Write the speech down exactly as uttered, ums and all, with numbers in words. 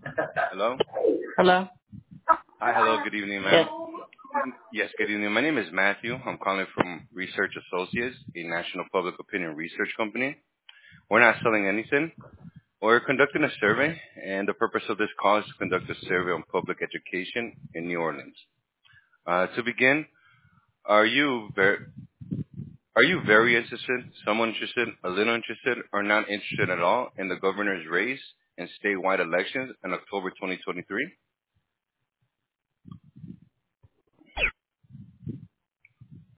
Hello? Hello? Hi, hello, good evening, Yes. ma'am. Yes, good evening. My name is Matthew. I'm calling from Research Associates, a national public opinion research company. We're not selling anything. We're conducting a survey, and the purpose of this call is to conduct a survey on public education in New Orleans. Uh, to begin, are you very, are you very interested, somewhat interested, a little interested, or not interested at all in the governor's race and statewide elections in October twenty twenty-three?